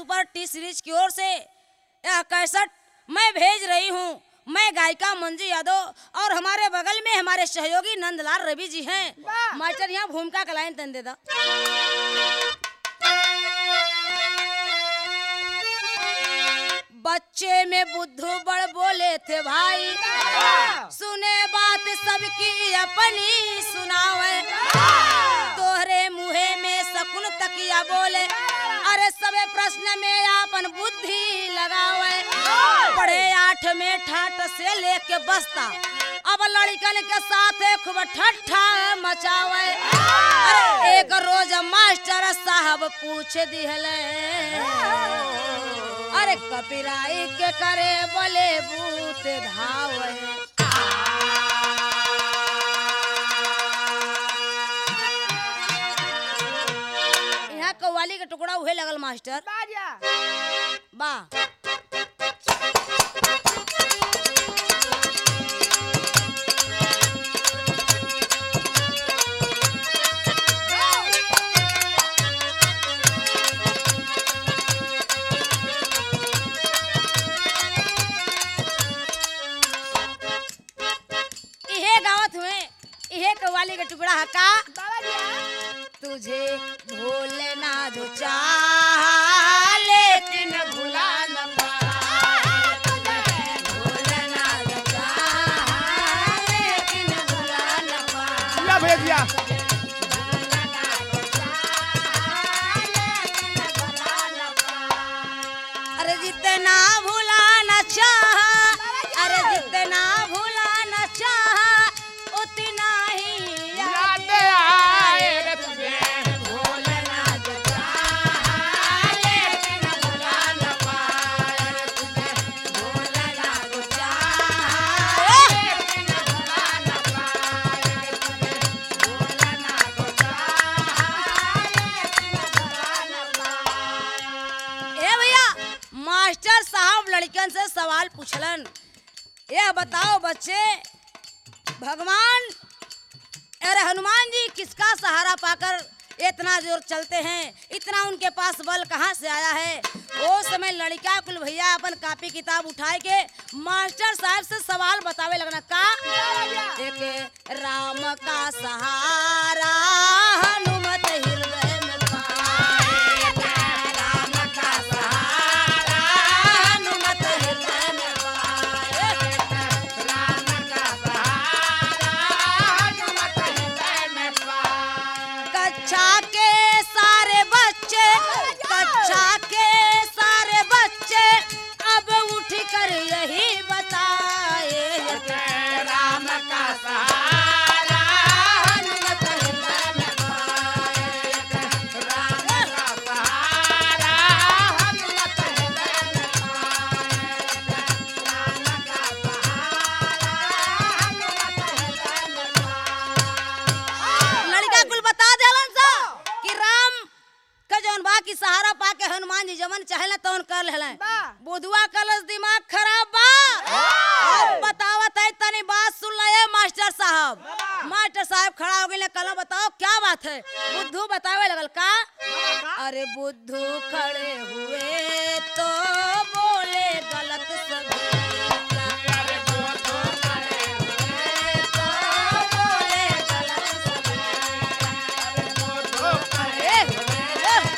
Super T series की ओर से यह कैसेट मैं भेज रही हूँ। मैं गायिका मंजू यादव और हमारे बगल में हमारे सहयोगी नंदलाल रवि जी हैं। मास्टर यहाँ भूमिका का लाइन तन दे दो। बच्चे में बुद्धू बड़ बोले थे भाई, सुने बात सबकी अपनी सुनावे। तोहरे मुहे में शकुन तकिया बोले, अरे सबे प्रश्न में आपन बुद्धि लगावे। पढ़े 8 में ठाट से लेके बसता, अब लड़कन के साथ खूब ठट्ठा मचावे। अरे एक रोज मास्टर साहब पूछ दिहले, अरे कपिराई के करे बोले भूत धावे। यहाँ कव्वाली के टुकड़ा उहे लगल मास्टर बा। कव्वाली का टुकड़ा हका तुझे भूलना जो चाह लेकिन भुला न पाए, भूलना जो चाह लेकिन भुला न पाए। या भैया अरे जितना भुलाना चाह, अरे जितना भुलाना चाह उतना ही याद आए रे तुझे। भूलना जो चाह लेकिन भुला न पाए, तुझे भूलना जो चाह लेकिन भुला न पाए, तुझे भूलना जो चाह लेकिन भुला न पाए। ए भैया मास्टर साहब लड़कन से सवाल पूछलन, यह बताओ बच्चे भगवान अरे हनुमान जी किसका सहारा पाकर इतना जोर चलते हैं, इतना उनके पास बल कहाँ से आया है। वो समय लड़का कुल भैया अपन कॉपी किताब उठाए के मास्टर साहब से सवाल बतावे लगना का। एक राम का सहारा हनुमत हृदय में पाए, राम का सहारा हनुमत हृदय में पाए, राम का सहारा हनुमत हृदय में पाए। कक्षा के सारे बच्चे, कक्षा के सारे बच्चे अब उठ कर यही बताए, राम का सहारा हनुमत हृदय में पाए, राम का सहारा हनुमत हृदय में पाए, राम का सहारा हनुमत हृदय में पाए। लड़का कुल बता देलन सा कि राम का जौन बा की सहारा पाके हनुमान जी जवन चाहेला तवन कर लेलन। बुधवा कलस दिमाग खराब बा, बतावत है तनी बात सुन ले मास्टर साहब। मास्टर साहब खड़ा हो गए, कल बताओ क्या बात है। बुद्धू बतावे लगल का, अरे बुद्धू खड़े हुए तो बोले गलत सभी, अरे बुद्धू खड़े हुए तो बोले गलत सभी, अरे बुद्धू खड़े हुए तो बोले गलत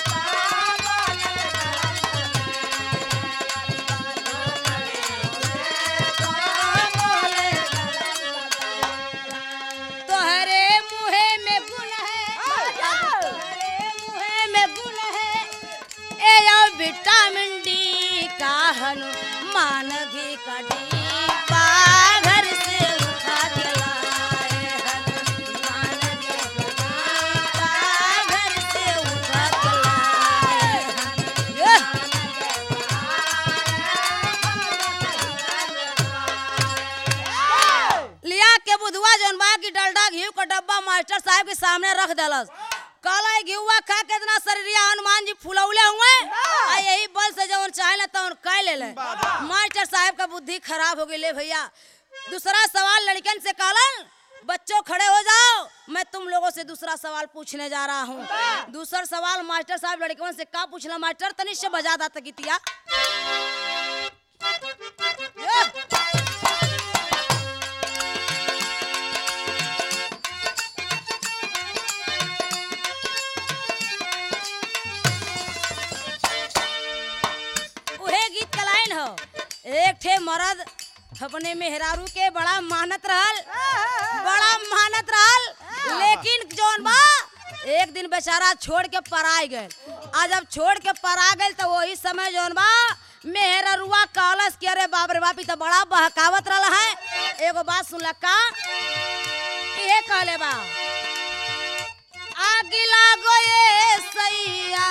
सभी। तोहरे मुहे में गुण है, तोहरे मुहे में गुण है, ए यो विटामिन डी का हनुमान घी का डिब्बा घर से उठा के लाए, हनुमान घी का डिब्बा घर से उठा के लाए। लिया के बुधवा जौन बा की डलडा घी का डब्बा मास्टर साहब के सामने रख देलस। काला घिउआ खा के इतना शरीरिया हनुमान जी फुलौले हुए आ यही बल से जवन चाहेला तवन कह लेले। मास्टर साहब का बुद्धि खराब हो गई ले भैया। दूसरा सवाल लड़कन से कहलन, बच्चों खड़े हो जाओ, मैं तुम लोगों से दूसरा सवाल पूछने जा रहा हूँ। दूसरा सवाल मास्टर साहब लड़कियों से का पूछला मास्टर तनिष से बजा दाता गीतिया। उहे गीत का लाइन हो, एक ठे मर्द अपने मेहरारू के बड़ा मेहनत रहल, लेकिन जौन बा एक दिन बेचारा छोड़ के पराई गए। आज जब छोड़ के परा गए तो वही समय जौन बा मेहररुआ कहलस कि अरे बाप रे बाप ई तो बड़ा बहकावत रहल है। एगो बात सुनला का ये कहले बा, आग लागो ये सैया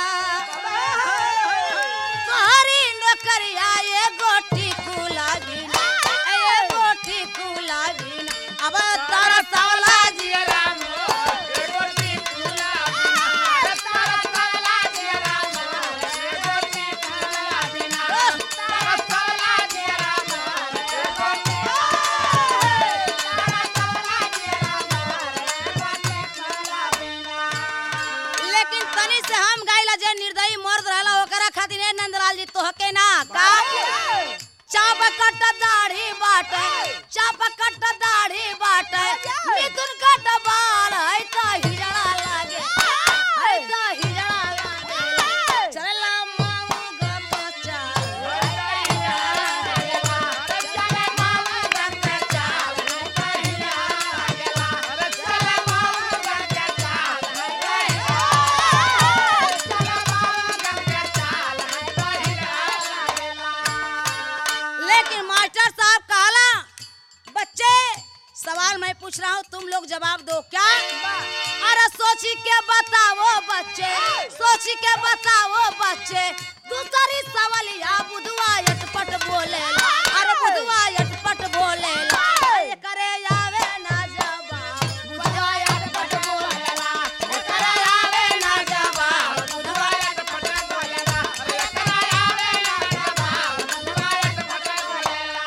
तोहरी नौकरिया ये गोटी कुला बिना, ये गोटी कुला बिना, अब तारा साला जिया राम ये गोटी कुला बिना, तारा साला जिया राम ये गोटी कुला बिना, तारा साला जिया राम ये गोटी, तारा साला जिया राम ये गोटी कुला बिना। लेकिन तनी से हम गाइला जे निर्दयी मर्द रहला ओकरा खातिर ए नंदलाल जी तोहके ना का चापकट दाढ़ी बाटे, चापकट दाढ़ी बाटे, मिथुन कट बाल है तो हिजड़ा लागे, है तो हिजड़ा लागे, चला माऊ गमचा है तो हिजड़ा लागे, चला माऊ गमचा है तो हिजड़ा लागे, चला माऊ गमचा है तो हिजड़ा लागे, चला माऊ गमचा है तो हिजड़ा लागे। लेकिन मास्टर साहब कहला बच्चे सवाल मैं पूछ रहा हूँ तुम लोग जवाब दो क्या? अरे सोची के बताओ बच्चे, सोची के बताओ बच्चे, दूसरी सवालिया बुधवा यटपट बोले, अरे बुधवा यटपट बोले, करे आवे ना जवाब बुधवा यटपट बोलेला, करे आवे ना जवाब बुधवा यटपट बोलेला, करे आवे ना जवाब बुधवा यटपट बोलेला।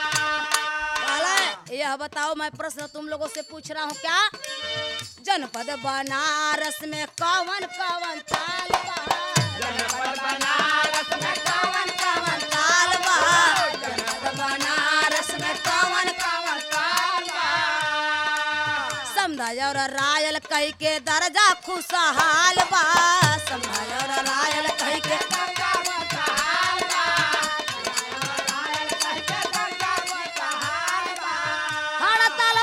यह बताओ मैं प्रश्न तुम लोगों से पूछ रहा हूँ क्या? जनपद बनारस में कौन कौन ताल बा, जनपद बनारस में कौन कौन ताल बा, जनपद बनारस में कौन कौन ताल बा, समझ और रायल कह के दर्जा खुशहाल बा, समझ और रायल कह के दर्जा खुशहाल बा, रायल कह के दर्जा खुशहाल बा, हड़ताल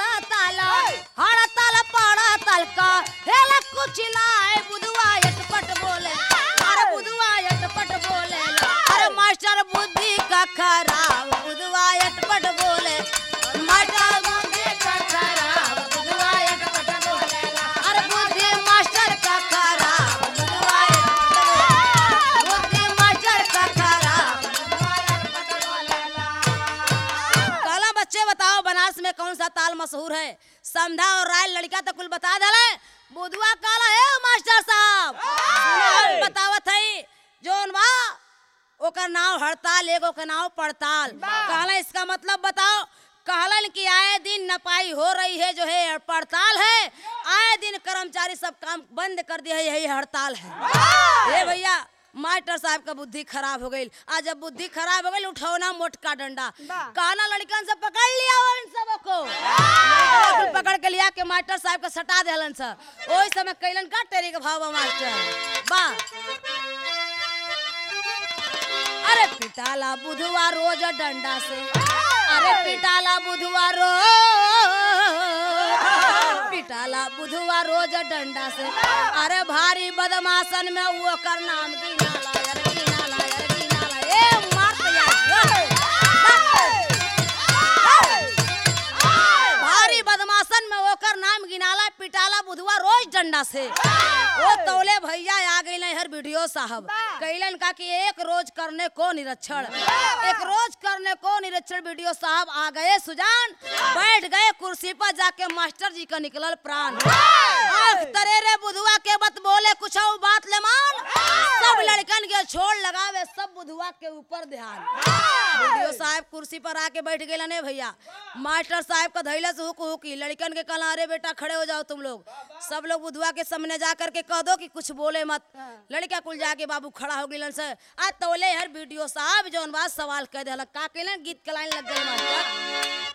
पड़ा का हेला कुछ लाए बुधवा यटपट बोले, अरे बुधवा यटपट बोले, अरे मास्टर बुद्धि का खराब बुधवा यटपट बोले, मास्टर बुद्धि का खराब बुधवा यटपट बोले, अरे बुद्धि मास्टर का खराब बुधवा यटपट बोले, बुद्धि मास्टर का खराब बुधवा यटपट बोले। कहला बच्चे बताओ बनारस में कौन सा ताल मशहूर है? समझा और राय लड़का तो कुल बता दले, बुधवा काला है मास्टर साहब बतावत है जोन बा ओकर नाव हड़ताल, एगो के नाव पड़ताल। कहला इसका मतलब बताओ? कहलन कि आए दिन नपाई हो रही है, जो है पड़ताल है, आए दिन कर्मचारी सब काम बंद कर दिया है, यही हड़ताल है। ये भैया मास्टर साहब का बुद्धि खराब हो गई। आज जब बुद्धि खराब हो गई उठौना मोटका डंडा, कहना लड़कन से पकड़ लिया उन सबको, पकड़ के लिया के मास्टर साहब का सटा देलन सा। ओई समय कैलन का तेरी के भाव मास्टर बा, अरे पिटाला बुधवा रोज डंडा से, अरे पिटाला बुधवा पिटाला बुधवा रोज डंडा से, अरे भारी बदमाशन में वो कर नाम गिनाला यार गिनाला यार गिनाला, ए मार भारी बदमाशन में वो कर नाम गिनाला, पिटाला बुधवा रोज डंडा से। वो तौले भैया आ गई हर वीडियो साहब कैलन का कि एक रोज करने को निरीक्षण, एक रोज करने को निरीक्षण वीडियो साहब आ गए सुजान, बैठ गए कुर्सी पर जाके मास्टर जी का निकलल प्राण। आँख तरे रे बुधुआ के बत बोले कुछ बात ले मान। सब लड़कन के छोड़ लगावे सब बुधुआ के ऊपर ध्यान। वीडियो साहब कुर्सी पर आके बैठ गए ने भैया। मास्टर साहब का धैला से हुक हुकी लड़कन के कहला अरे बेटा खड़े हो जाओ तुम लोग। सब लोग बुधुआ के सामने जा करके कह दो कि कुछ बोले मत। लड़का कुल जाके बाबू खड़ा हो गिलन से आ तोले हर वीडियो साहब जौन बात सवाल कह देलक का केलन गीत के लाइन लग गई मास्टर।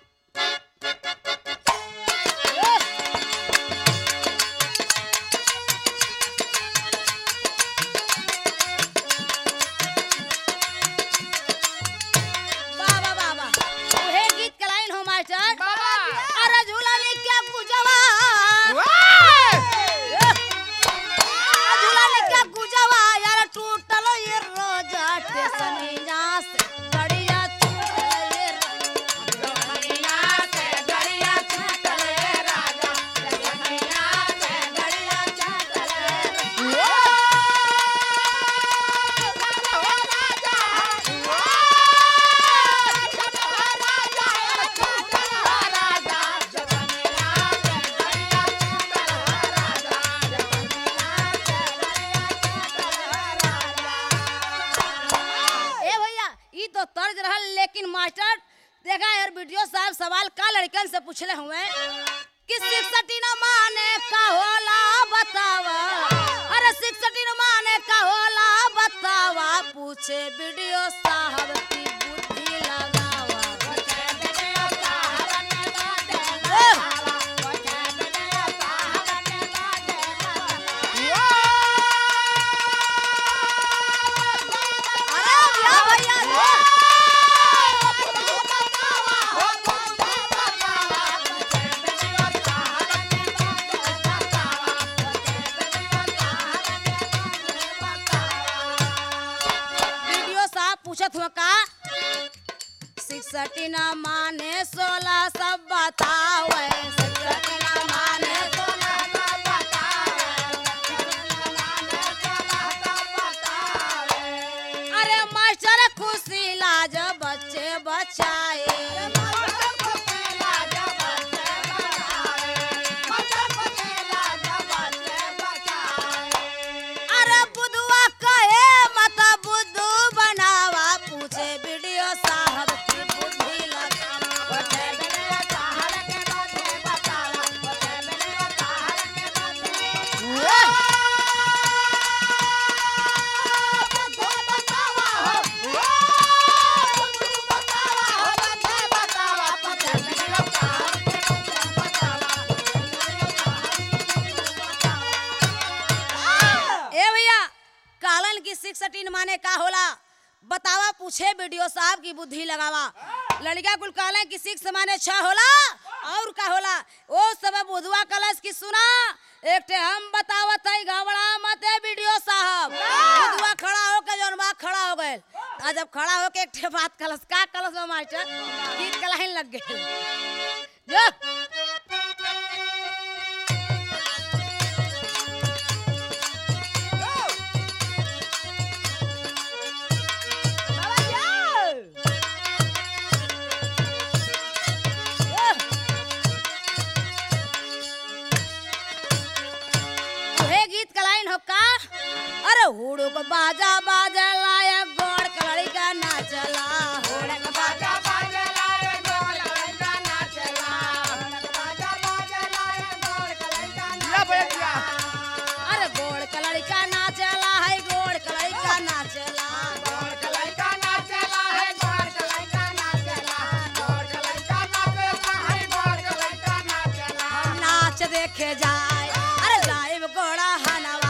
सवाल का लड़कन से पूछले हुए कि 6 न माने का होला बतावा। अरे 6 न माने का होला बतावा। पूछे वीडियो साहब की बुद्धि लगावा। का 6 न माने 16 सब बतावे। 6 न माने 16 सब बतावे। अरे मास्टर खुशी लाज बच्चे बचाए। अरे बुधुआ कहे मत बुद्धू बनावा। पूछे वीडियो साहब की बुद्धि लगावा। कालन की 6 माने का होला बतावा। पूछे वीडियो साहब की बुद्धि लगावा। लड़का कुल कालन की 6 माने 6 होला और का होला। ओ सब बुधवा कलश की सुना एक ठे हम बतावत है घबरा मत है वीडियो साहब। बुधवा खड़ा होके जौन बा खड़ा हो गए। आ जब खड़ा होके एक ठे बात कलश का कलश में मास्टर गीत का लाइन लग गए। अरे हुड़ो को बाजा बाजा लाया गोड़ कलड़ी का नाचला। हुड़ो को बाजा बाजा लाया गोड़ कलड़ी का नाचला। अरे गोड़ कलड़ी का नाचला है गोड़ कलड़ी का नाचला। नाच देखे जाए अरे लाइव गोड़ा हनवा।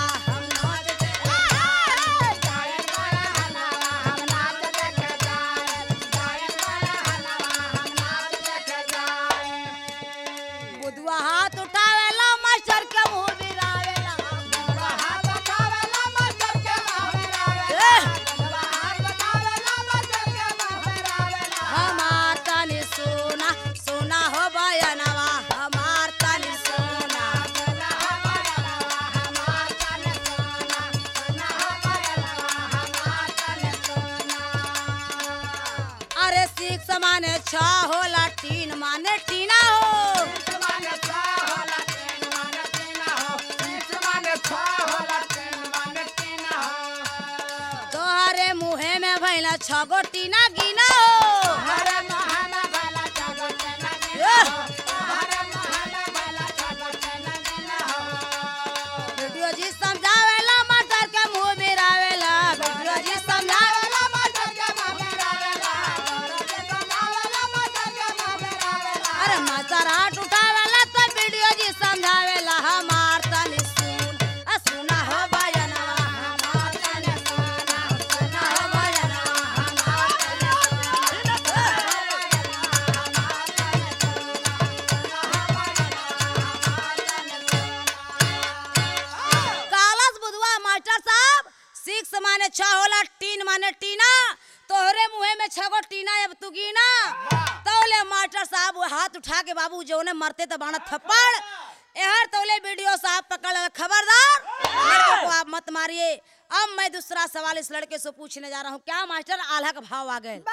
हाथ उठावेला मास्टर के मुंह बिरावेला। हमार तनी सोना सोना हो बयनवा। हमार तनी सोना अरे 6 माने 6 होला 3 माने टीना हो। छगो टीना गिना हो वीडियो जी समझावेला मटर के मुंह बिरावेला वीडियो जी समझावेला मटर के मुंह बिरावेला अरे मटर हाथ उठावेला तो वीडियो जी समझावेला हमार तनी सुना हो भजनवा हमार तनी सुना हो भजनवा हमार कालस बुधवा मास्टर साहब 6 माने 6 होला टीन माने टीना तोहरे मुहे में 6 गो टीना अब तू गिना तौले मास्टर साहब वो हाथ उठा के बाबू जो ने मरते तो बाणा थप्पड़ एहर तौले वीडियो साहब पकड़ खबरदार लड़के को आप मत मारिए। अब मैं दूसरा सवाल इस लड़के से पूछने जा रहा हूँ क्या मास्टर आल्हा का भाव आ गए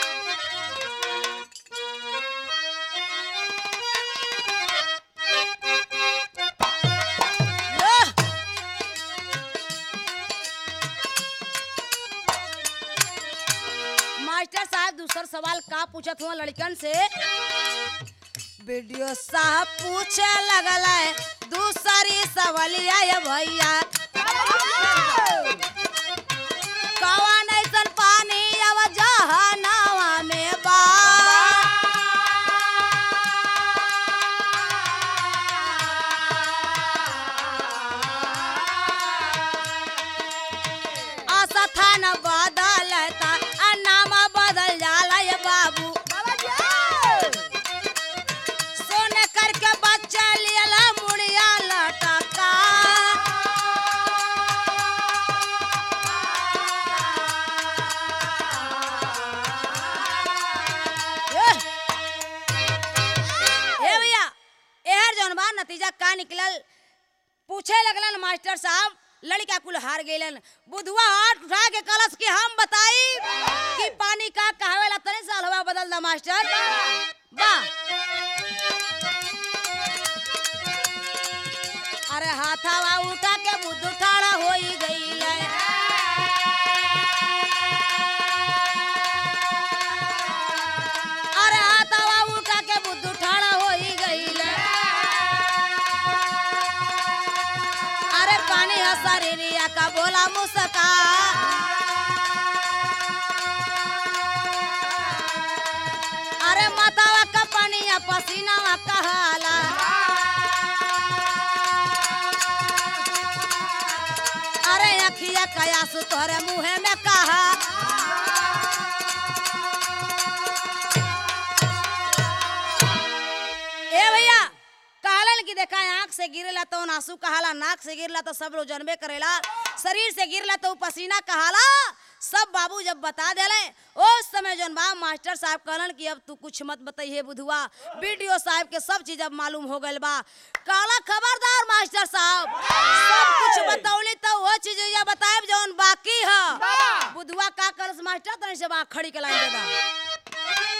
मास्टर साहब दूसरा सवाल का पूछत हुआ लड़कन से वीडियो साहब पूछे लगल है दूसरी सवालिया ये भैया कौन ऐसन पानी अब जहनवा में बा आशा था न बदलता नाम बदल जाला ये बाबू सोने करके बच्चा लिया मुड़िया लटका ए भैया एहर जौन बा नतीजा का निकलल पूछे लगलन मास्टर साहब लड़का कुल हार गइलन बुधवा हाथ उठा के कलश के हम बताई कि पानी का कहवेला तने साल हवा बदल दा मास्टर बा अरे हाथावा उठा के बुद्धू ठाड़ा होई गइल अरे हाथावा उठा के बुद्धू ठाड़ा होई गइल अरे पानी हसरिया का बोला मुस्का अरे मातावा का पानिया पसीनावा कहाला अरे अखिया कयासु तोहरे मुहे में कहा ए भैया कहलन कि देखा आंख से गिरला तो आंसू कहाला नाक से गिरला तो सब लोग जनबे करेला शरीर से गिरला तो पसीना कहाला सब बाबू जब बता देले उस समय जौन बा मास्टर साहब कहलन कि अब तू कुछ मत बताइए बुधवा वीडियो साहब के सब चीज अब मालूम हो गइल बा काला खबरदार मास्टर साहब सब कुछ बतौली तो वो चीज या बताएब जौन बाकी है बुधवा का करस मास्टर तने से बा खड़ी के लाइन दे दा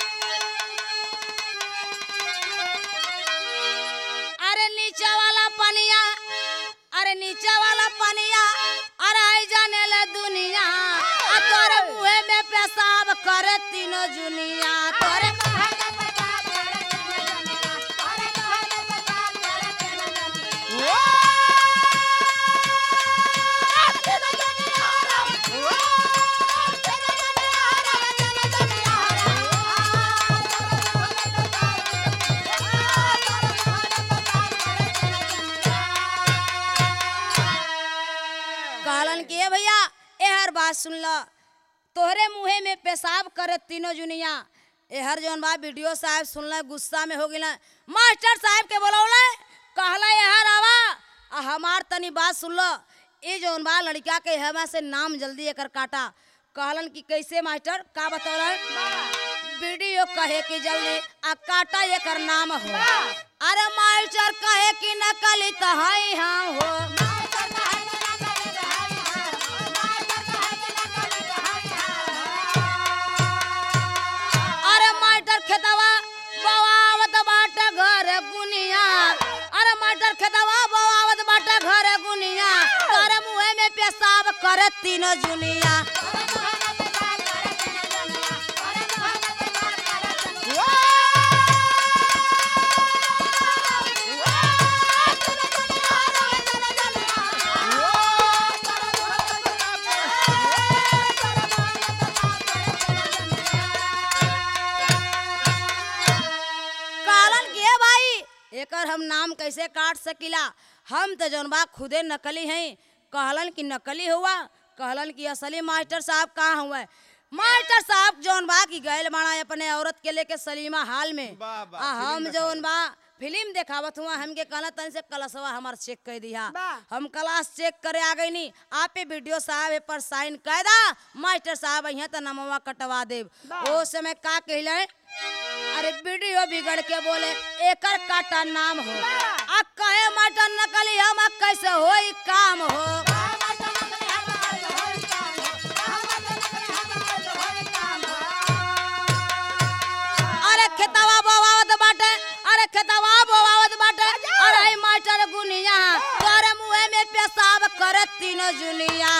अरे नीचे वाला पनिया अरे नीचे वाला पनिया अरे आई जाने ले दुनिया तोरे मुहे में पेशाब करे तीनों जुनिया तोरे कहलन के भैया एहर बात सुन ल तोहरे मुहे में पेशाब करे तीनों जुनिया एहर जौन बा वीडियो साहब सुनल गुस्सा में हो गिल मास्टर साहब के बोलौले कहला एहर आवा आ हमार तनी बात सुन ल ए जौन बा लड़का के हमा से नाम जल्दी एकर काटा कहलन कि कैसे मास्टर का बतौलन वीडियो कहे कि जल्दी आ काटा एकर नाम हो अरे मास्टर कहे कि नकली तो हई हम हो खेतवा बवावत बाटे घर गुनिया अरे मटर खेतवा बवावत बाटे घर गुनिया तोरे मुहे में पेशाब करे तीनों जुनिया एकर हम नाम कैसे काट सकीला। हम तो जौन बा खुदे नकली हैं। कहलन कि नकली हुआ, कहलन कि असली मास्टर साहब कहाँ हुआ। मास्टर साहब जौन बा की गैल बाड़ा अपने औरत के लेके सलीमा हाल में। हम जौन बा फिल्म देखावत हुआ, हमके कहला तन से कलसवा हमार चेक कर दिया। हम क्लास चेक करे आ गई नी। आपे वीडियो साहब पर साइन कर दा, मास्टर साहब यहाँ तो नमवा कटवा देव। ओ समय का कहले, अरे वीडियो बिगड़ के बोले एकर काटा नाम हो। आ कहे मास्टर नकली हम कैसे होई काम हो। खेतवा बोवावत बाटे, अरे खेतवा बोवावत बाटे, अरे मास्टर गुनिया तोरे मुंह में पेशाब करे तीनों जुनिया।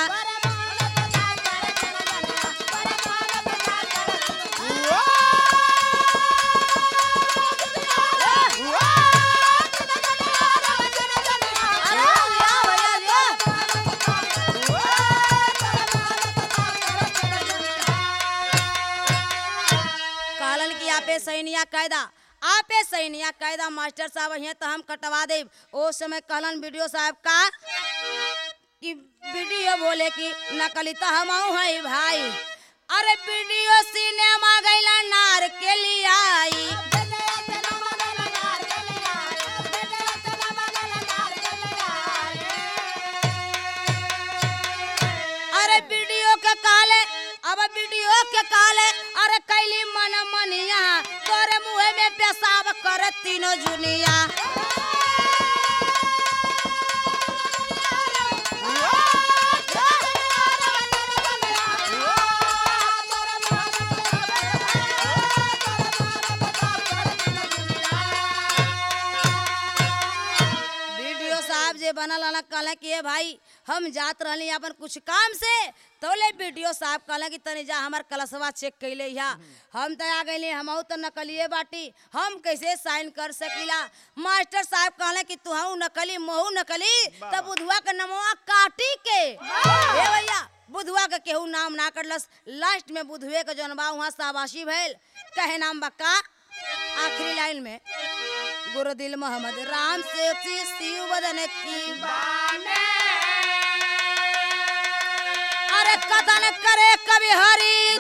कहलन कि आपे सैनिया कायदा, आपे सैनिया कायदा मास्टर साहब यहाँ तो हम कटवा दे। ओ समय कहलन वीडियो साहब का कि वीडियो बोले कि नकली तो हम है भाई। अरे वीडियो सिनेमा गैला नार के लिए आई। अरे वीडियो के काले, अब वीडियो के काले, अरे कैली मन मनिया तोरे मुँह में पेशाब करे तीनों जुनिया। वीडियो साहब जे बनल अलग कहले कि भाई हम जात रहली अपन कुछ काम से, तो ले वीडियो साहब कहला कि तनी जा हमार कलसवा चेक कैले या। हम तो आ गए, हम तो नकलिए बाटी, हम कैसे साइन कर सकीला। मास्टर साहब कहले कि तू हूँ नकली महू नकली, तब बुधवा के नमवा काटी के हे भैया बुधवा के केहू नाम ना करलस। लास्ट में बुधवे के जौन बा वहाँ शाबाशी भैल। कहे नाम बक्का आखिरी लाइन में, गुरुदिल मोहम्मद राम से शिव बदन की बाने। अरे कथन करे कवि हरि,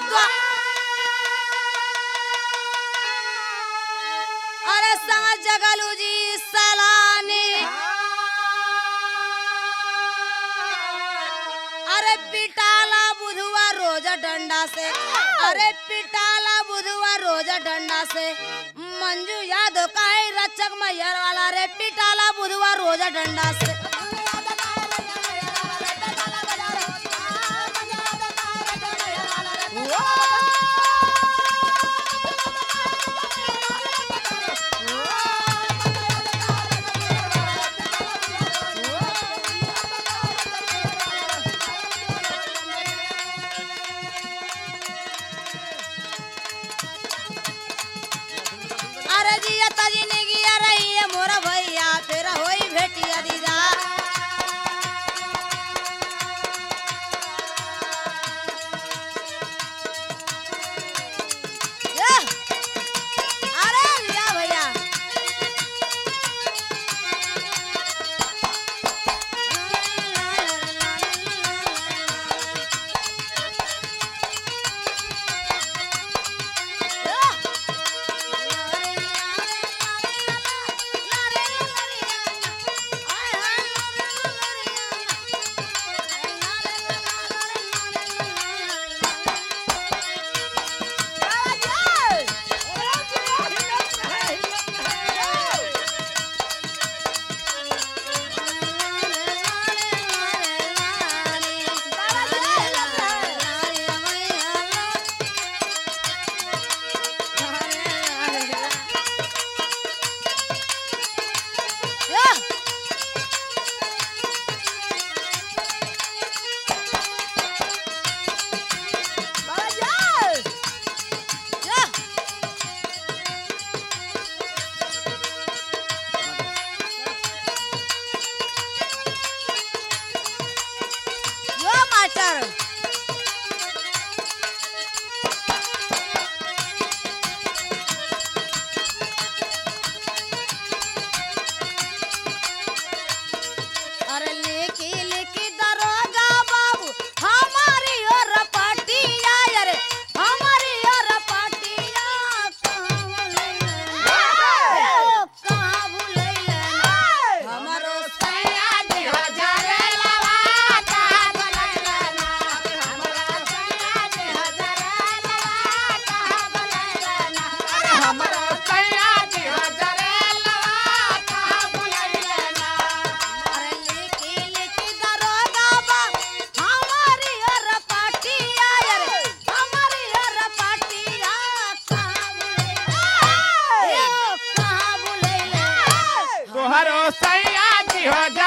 अरे संग जगलू जी सलानी। अरे पिटाला बुधवा रोज डंडा से, अरे पिटाला बुधवा रोज डंडा से। मंजू यादव का है रचक मैयर वाला, रे पिटाला बुधवा रोज डंडा से। अरे जिया तजी ने गिया रही है मोरा भैया, फिर होई भेटिया दीदा। अरे लिया भैया हमारो सैया जी हो